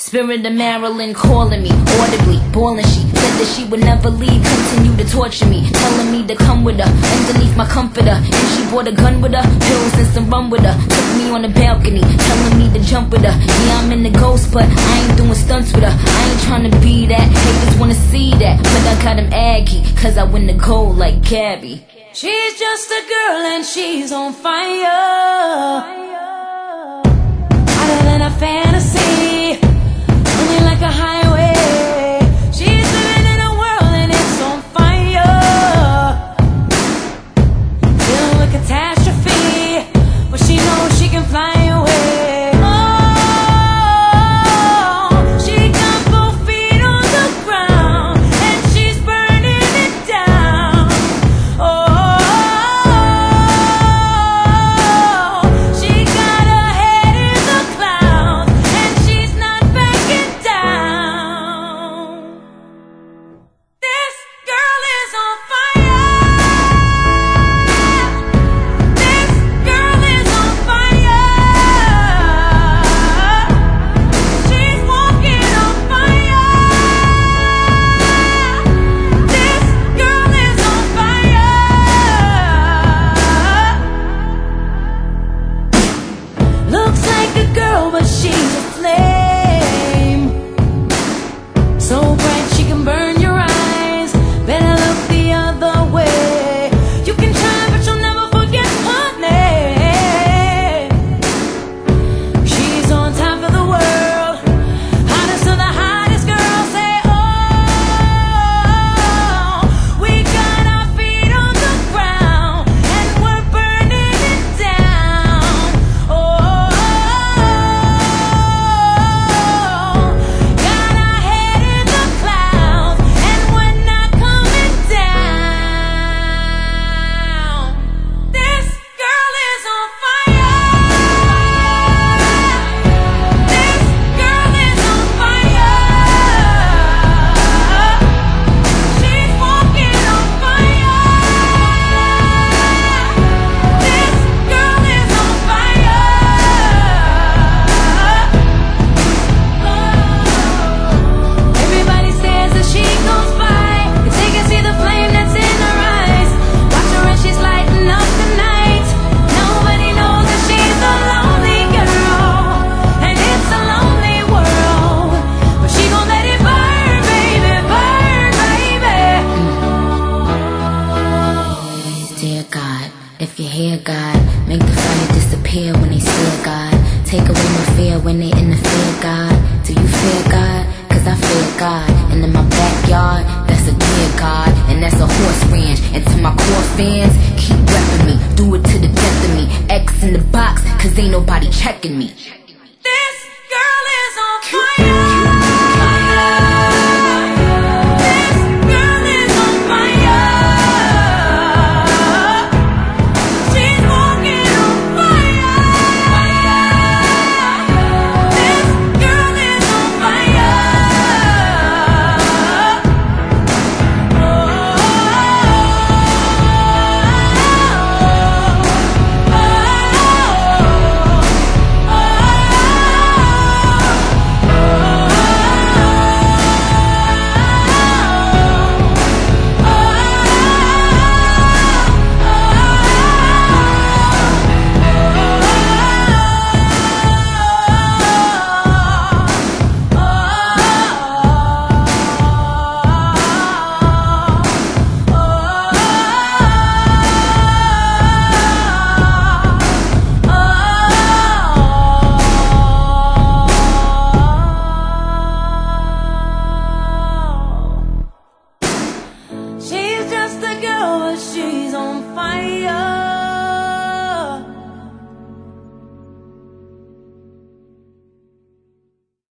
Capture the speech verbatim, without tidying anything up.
Spirit of Marilyn calling me, audibly, bawling. She said that she would never leave, continue to torture me, telling me to come with her, underneath my comforter. And she brought a gun with her, pills and some rum with her. Took me on the balcony, telling me to jump with her. Yeah, I'm in the ghost, but I ain't doing stunts with her. I ain't trying to be that, haters wanna see that. But I got him aggy, cause I win the gold like Gabby. She's just a girl and she's on fire, hotter than a fantasy, running like a highway. She's living in a world and it's on fire, feeling with catastrophe, but she knows she can fly away. Oh, she got both feet on the ground and she's burning it down. Oh, she got her head in the clouds and she's not backing down. This girl is on fire. This girl is on fire. She's walking on fire. This girl is on fire. Looks like a girl, but she's a flame, so bright she can burn your eyes. Better look the other way. You can try, but you'll never forget her name. She's on top of the world, hottest of the hottest girls. Say, oh, we got our feet on the ground and we're burning it down. Oh, got our head in the clouds and we're not coming down. This girl is on fire. This girl is on fire. She's walking on fire. This girl is on fire. Everybody stares as she goes by, but they can see the flame that's in her eyes. Watch her as she's lighting up the night. Nobody knows that she's a lonely girl, and it's a lonely world. But she gon' let it burn, baby, burn, baby. Dear God, if you hear God, make the fire disappear when they stare, God. Take away my fear when they interfere, God. Do you fear God? Cause I fear God. And in my backyard, that's a deer, God. And that's a horse ranch. And to my core fans, keep repping me. Do it to the death of me. X in the box, cause ain't nobody checking me.